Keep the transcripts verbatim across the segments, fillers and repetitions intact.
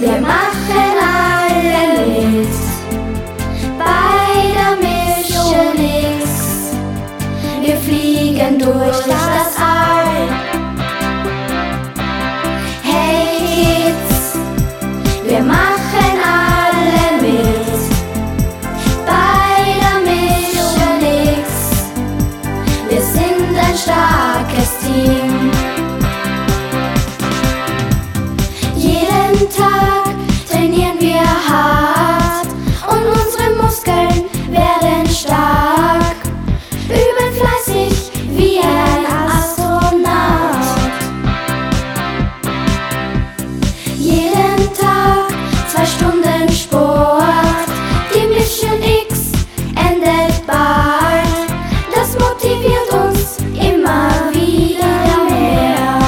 Wir machen alle mit bei der Mission X. Wir fliegen durch das All. Hey Kids, wir machen alle mit bei der Mission X. Wir sind ein starkes Team. Jeden Tag trainieren wir hart und unsere Muskeln werden stark. Üben fleißig wie ein Astronaut. Jeden Tag zwei Stunden Sport. Die Mission X endet bald. Das motiviert uns immer wieder mehr.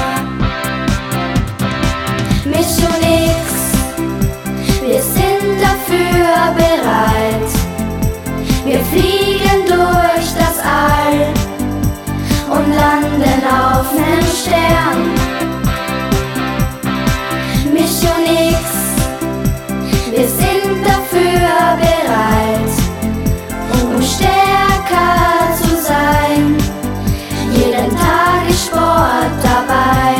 Mission X, wir sind dafür bereit. Wir fliegen durch das All und landen auf nem Stern. Mission X, wir sind dafür bereit, um stärker zu sein. Jeden Tag ist Sport dabei.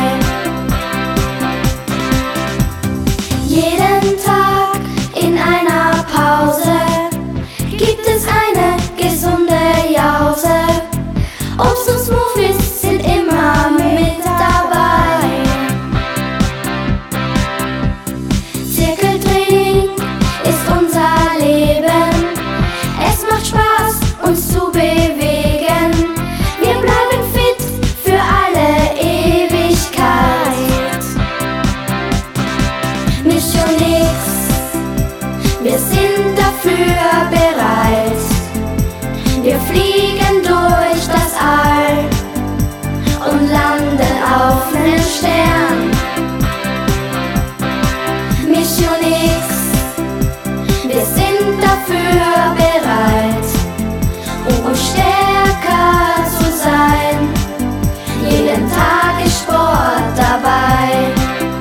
Jeden Tag in einer Pause gibt es eine gesunde Jause. Obst und Smoothies sind immer mit dabei. Zirkeltraining ist unser Leben. Es macht Spaß, uns zu bewegen. Wir bleiben fit für alle Ewigkeit. Mission X, wir sind dafür bereit. Wir fliegen durch das All und landen auf nem Stern. Mission X, wir sind dafür bereit, um stärker zu sein. Jeden Tag ist Sport dabei.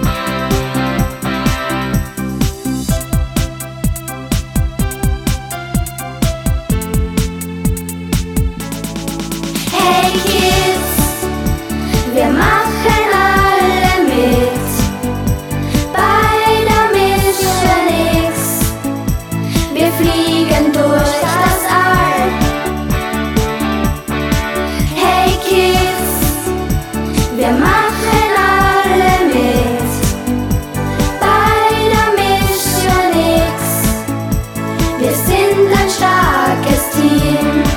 Hey Kids, wir machen alle mit bei der Mission X. Wir fliegen durch das All. Hey Kids, wir machen alle mit bei der Mission X. Wir sind ein starkes Team.